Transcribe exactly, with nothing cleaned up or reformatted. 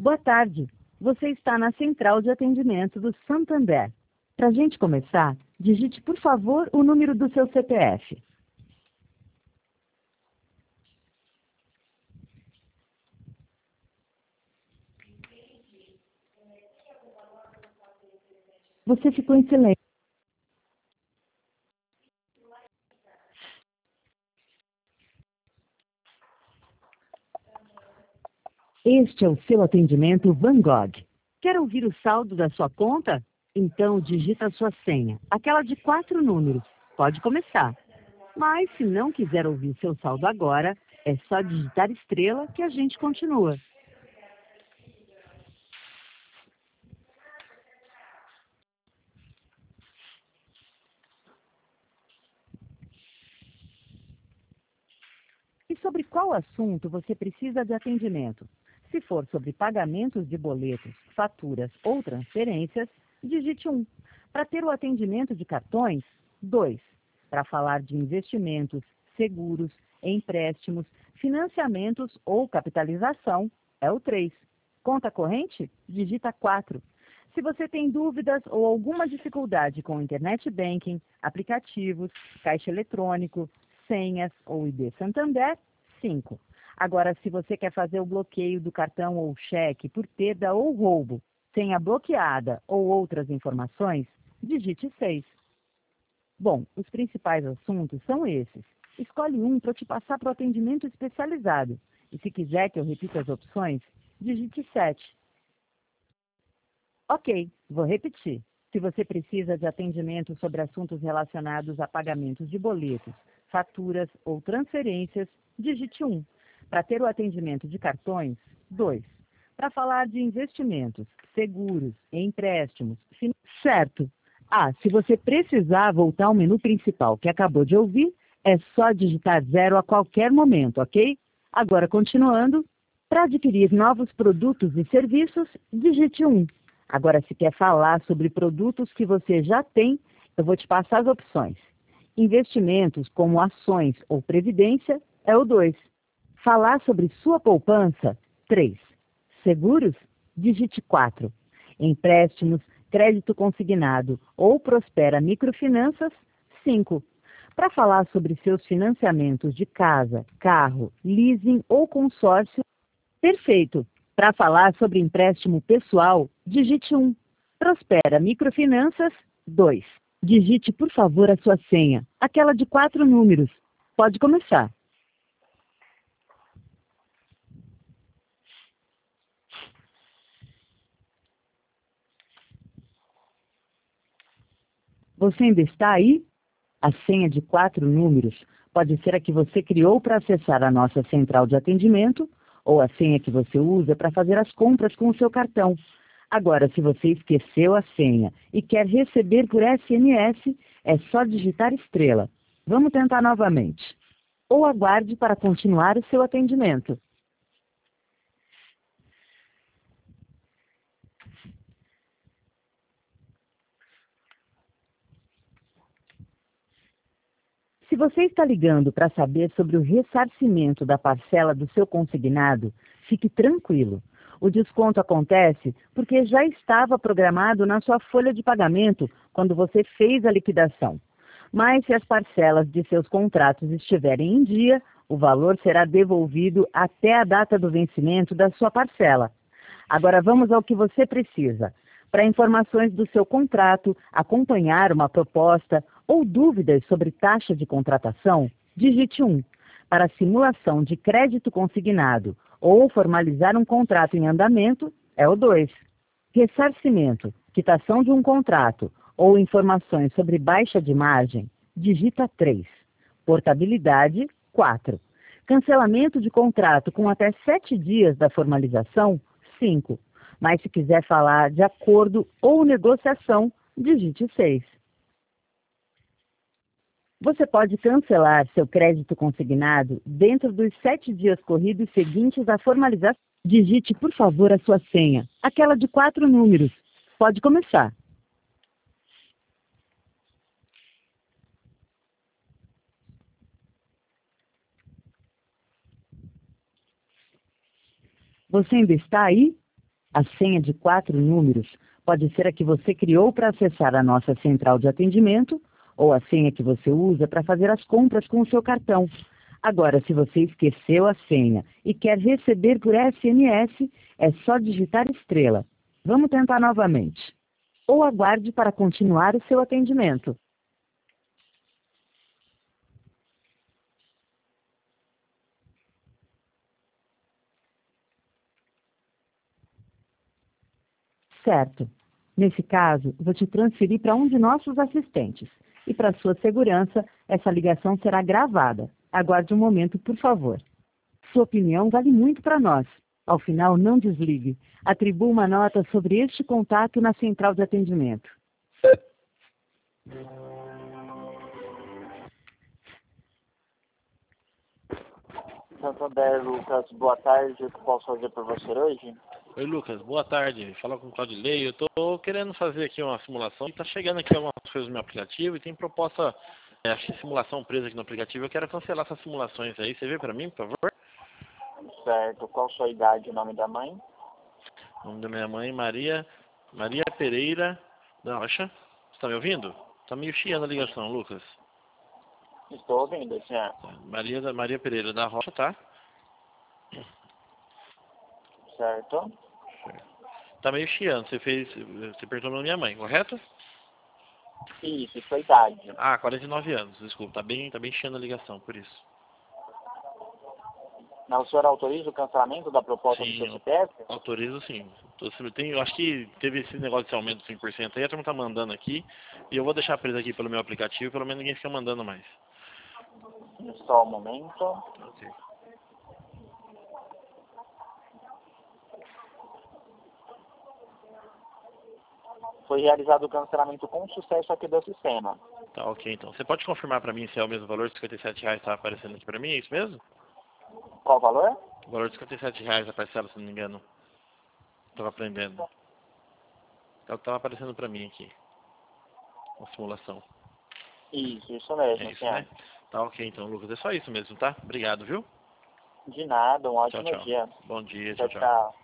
Boa tarde. Você está na central de atendimento do Santander. Para a gente começar, digite, por favor, o número do seu C P F. Você ficou em silêncio. Este é o seu atendimento Van Gogh. Quer ouvir o saldo da sua conta? Então digita a sua senha, aquela de quatro números. Pode começar. Mas se não quiser ouvir seu saldo agora, é só digitar estrela que a gente continua. E sobre qual assunto você precisa de atendimento? Se for sobre pagamentos de boletos, faturas ou transferências, digite um. Para ter o atendimento de cartões, dois. Para falar de investimentos, seguros, empréstimos, financiamentos ou capitalização, é o três. Conta corrente? Digita quatro. Se você tem dúvidas ou alguma dificuldade com Internet Banking, aplicativos, caixa eletrônico, senhas ou I D Santander, cinco. Agora, se você quer fazer o bloqueio do cartão ou cheque por perda ou roubo, senha bloqueada ou outras informações, digite seis. Bom, os principais assuntos são esses. Escolhe um para te passar para o atendimento especializado. E se quiser que eu repita as opções, digite sete. Ok, vou repetir. Se você precisa de atendimento sobre assuntos relacionados a pagamentos de boletos, faturas ou transferências, digite um. Para ter o atendimento de cartões, dois. Para falar de investimentos, seguros, empréstimos, fin... certo. Ah, se você precisar voltar ao menu principal que acabou de ouvir, é só digitar zero a qualquer momento, ok? Agora, continuando, para adquirir novos produtos e serviços, digite um. Agora, se quer falar sobre produtos que você já tem, eu vou te passar as opções. Investimentos como ações ou previdência é o dois. Falar sobre sua poupança, três. Seguros, digite quatro. Empréstimos, crédito consignado ou Prospera Microfinanças, cinco. Para falar sobre seus financiamentos de casa, carro, leasing ou consórcio, perfeito. Para falar sobre empréstimo pessoal, digite um. Prospera Microfinanças, dois. Digite, por favor, a sua senha, aquela de quatro números. Pode começar. Você ainda está aí? A senha de quatro números pode ser a que você criou para acessar a nossa central de atendimento ou a senha que você usa para fazer as compras com o seu cartão. Agora, se você esqueceu a senha e quer receber por S M S, é só digitar estrela. Vamos tentar novamente. Ou aguarde para continuar o seu atendimento. Se você está ligando para saber sobre o ressarcimento da parcela do seu consignado, fique tranquilo. O desconto acontece porque já estava programado na sua folha de pagamento quando você fez a liquidação. Mas se as parcelas de seus contratos estiverem em dia, o valor será devolvido até a data do vencimento da sua parcela. Agora vamos ao que você precisa. Para informações do seu contrato, acompanhar uma proposta ou dúvidas sobre taxa de contratação, digite um. Para simulação de crédito consignado ou formalizar um contrato em andamento, é o dois. Ressarcimento, quitação de um contrato ou informações sobre baixa de margem, digita três. Portabilidade, quatro. Cancelamento de contrato com até sete dias da formalização, cinco. Mas se quiser falar de acordo ou negociação, digite seis. Você pode cancelar seu crédito consignado dentro dos sete dias corridos seguintes à formalização. Digite, por favor, a sua senha, aquela de quatro números. Pode começar. Você ainda está aí? A senha de quatro números pode ser a que você criou para acessar a nossa central de atendimento ou a senha que você usa para fazer as compras com o seu cartão. Agora, se você esqueceu a senha e quer receber por S M S, é só digitar estrela. Vamos tentar novamente. Ou aguarde para continuar o seu atendimento. Certo. Nesse caso, vou te transferir para um de nossos assistentes. E para sua segurança, essa ligação será gravada. Aguarde um momento, por favor. Sua opinião vale muito para nós. Ao final, não desligue. Atribua uma nota sobre este contato na central de atendimento. Santander, Lucas, boa tarde. O que posso fazer por você hoje? Oi, Lucas, boa tarde. Fala com o Claudilei. Eu tô querendo fazer aqui uma simulação e tá chegando aqui algumas coisas no meu aplicativo e tem proposta, é, achei simulação presa aqui no aplicativo. Eu quero cancelar essas simulações aí. Você vê pra mim, por favor? Certo. Qual sua idade e o nome da mãe? O nome da minha mãe, Maria, Maria Pereira da Rocha. Você tá me ouvindo? Tá meio chiando a ligação, Lucas. Estou ouvindo, senhor. Maria, da, Maria Pereira da Rocha, tá? Certo. Tá meio chiando. Você fez, você perguntou na minha mãe, correto? Isso, sua idade. Ah, quarenta e nove anos, desculpa. Tá bem, tá bem chiando a ligação, por isso. Não, o senhor autoriza o cancelamento da proposta Sim, do seu eu C P F? autorizo sim. Tô, tem, eu acho que teve esse negócio de aumento de cinco por cento aí, a turma tá mandando aqui. E eu vou deixar preso aqui pelo meu aplicativo, pelo menos ninguém fica mandando mais. Só um momento. Ok. Foi realizado o cancelamento com sucesso aqui do sistema. Tá, ok então. Você pode confirmar pra mim se é o mesmo valor de cinquenta e sete reais que tá aparecendo aqui pra mim? É isso mesmo? Qual o valor? O valor de cinquenta e sete reais a parcela, se não me engano. Tava aprendendo. Então tava aparecendo pra mim aqui. Uma simulação. Isso, isso É mesmo, isso, senhor. né? Tá ok então, Lucas. É só isso mesmo, tá? Obrigado, viu? De nada, um Tchau, ótimo tchau. dia. Bom dia, Tchau, tchau, tchau. tchau.